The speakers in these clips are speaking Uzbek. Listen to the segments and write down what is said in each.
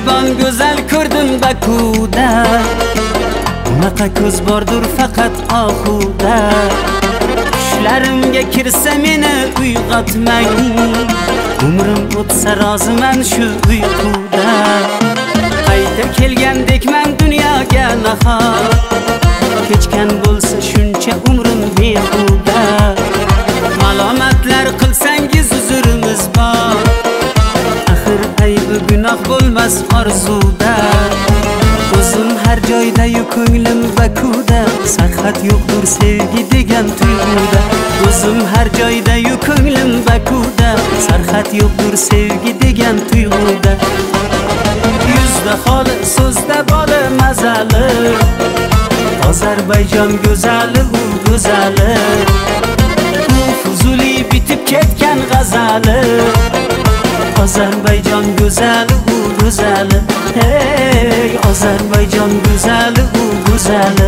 mehribon go'zal ko'rdim Bakuda. Unaqa ko'z bordir faqat oxuda. Tushlarimga kirsa meni uyg'otmang. Umrim o'tsa roziman shu uyquda. Qayta kelgandekman dunyoga nahor. Kechgan bo'lsa shuncha umrim behuda. Malomatlar qilsangiz uzrimiz bor. Axir aybi gunoh bo'lmas orzuda. O'zim har joyda-yu ko'nglim Bakuda. Sarhad yo'qdir sevgi degan tuyg'uda. O'zim har joyda-yu ko'nglim Bakuda. Sarhad yo'qdir sevgi degan tuyg'uda. Yuzda xoli, so'zda boli mazali. Ozarbayjon go'zali, u go'zali. U Fuzuli bitib ketgan g'azali. Ozarbayjon go'zali, u go'zali. Hey, Ozarbayjon go'zali, u go'zali.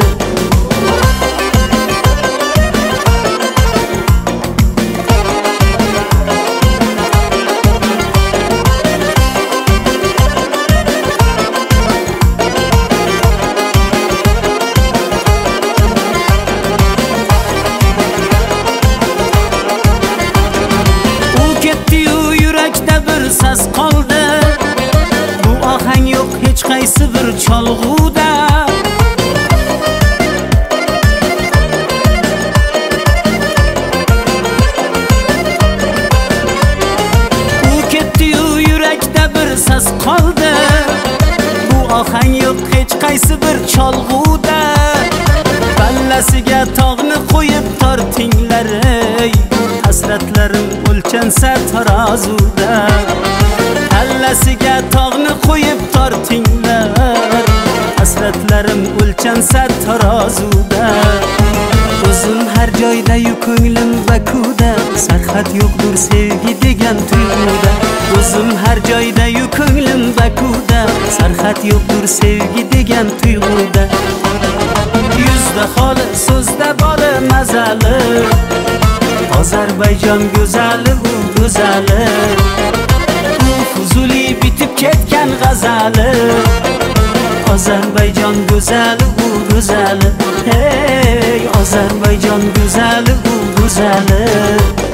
Sas qoldi. Bu ohang yo'q hech qaysi bir cholg'uda. U ketdi-yu yurakda bir sas qoldi. Bu ohang yo'q hech qaysi bir cholg'uda. Ballasiga tog'ni qo'yib tortinglar ey. Hasratlarim o'lchansa tarozuda. Ballasiga tog'ni qo'yib tortinglar. Hasratlarim o'lchansa tarozuda. O'zim har joyda-yu ko'nglim Bakuda. Sarhad yo'qdir sevgi degan tuyg'uda. O'zim har joyda-yu ko'nglim Bakuda. Sarhad yo'qdir sevgi degan tuyg'uda. Yuzda xoli, so'zda boli mazali. Ozarbayjon go'zali, u go'zali. U Fuzuli bitib ketgan g'azali. Ozarbayjon go'zali, u go'zali. Hey, Ozarbayjon go'zali, u go'zali.